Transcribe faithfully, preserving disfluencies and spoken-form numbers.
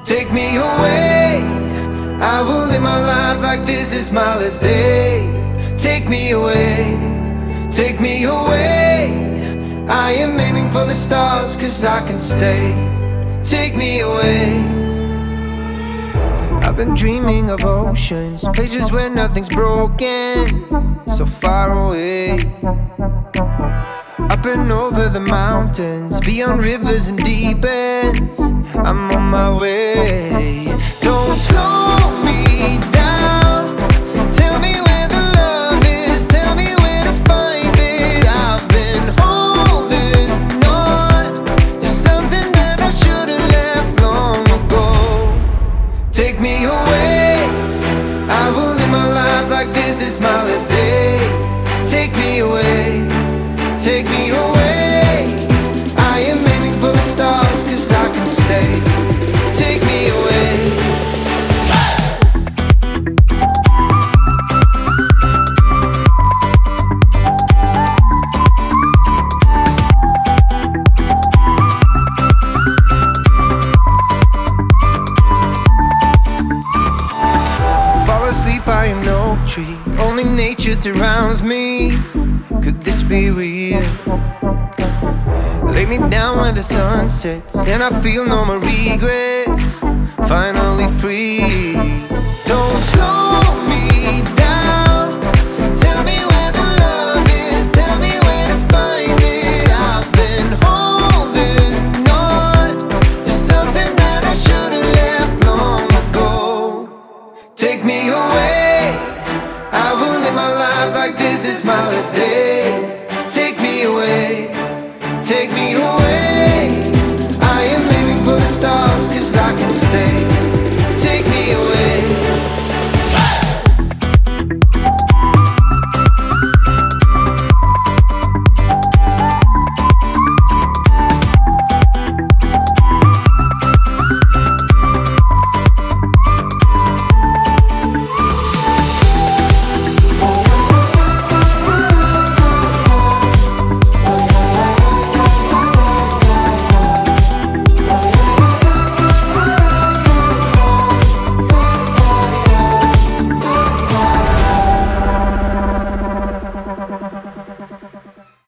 Take me away. I will live my life like this is my last day. Take me away, take me away. I am aiming for the stars, cause I can stay. Take me away. I've been dreaming of oceans, places where nothing's broken, so far away. Up and over the mountains, beyond rivers and deep ends, I'm on my way. Don't slow me down. Tell me where the love is, tell me where to find it. I've been holding on to something that I should've left long ago. Take me away. I will live my life like this is my last day. Take me away, take me away. I am aiming for the stars, cause I can stay. Take me away. Fall asleep, I am no tree, only nature surrounds me. Could this be real? Lay me down where the sun sets, and I feel no more regrets. Finally free. Don't slow me down. Tell me where the love is, tell me where to find it. I've been holding on to something that I should've left long ago. Take me away. I will live my life like this is my last day.